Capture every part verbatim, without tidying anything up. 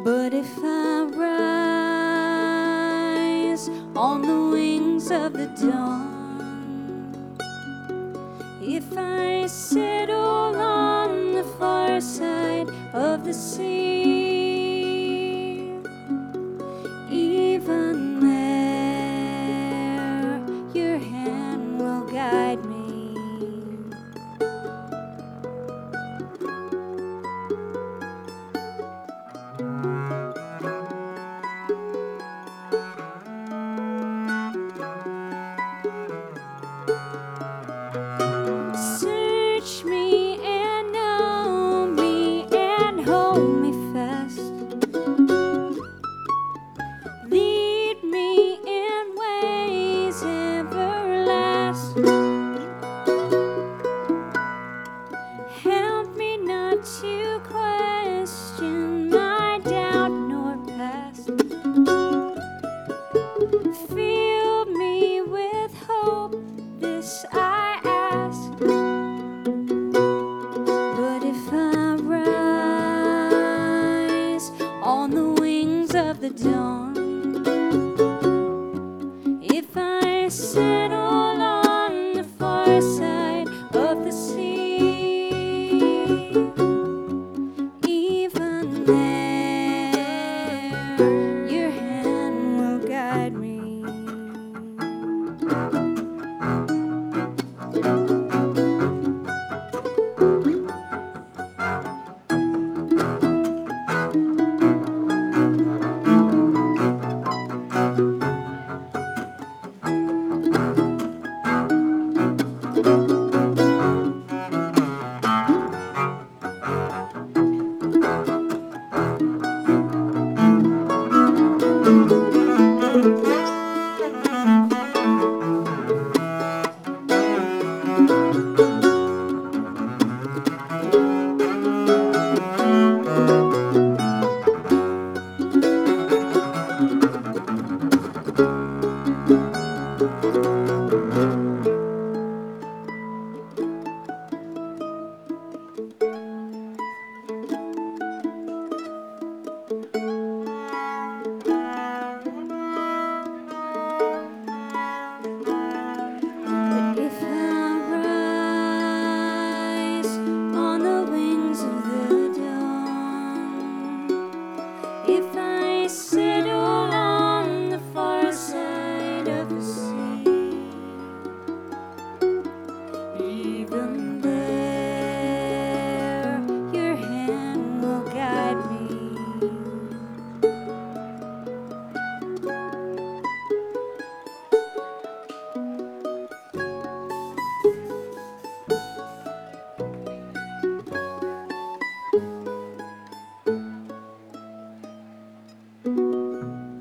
But if I rise on the wings of the dawn, if I settle on the far side of the sea, even there your hand will guide me. Search me and know me and hold me fast. Lead me in ways everlasting. Help me not to question my doubt nor past. Fill me with hope, this I ask. But if I rise on the wings of the dawn, if I settle on the far side of the sea, even there your hand will guide me. If I rise on the wings of the dawn, if I settle on the far side of the sea, even there your hand will guide me.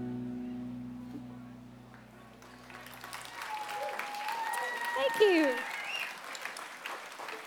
Thank you.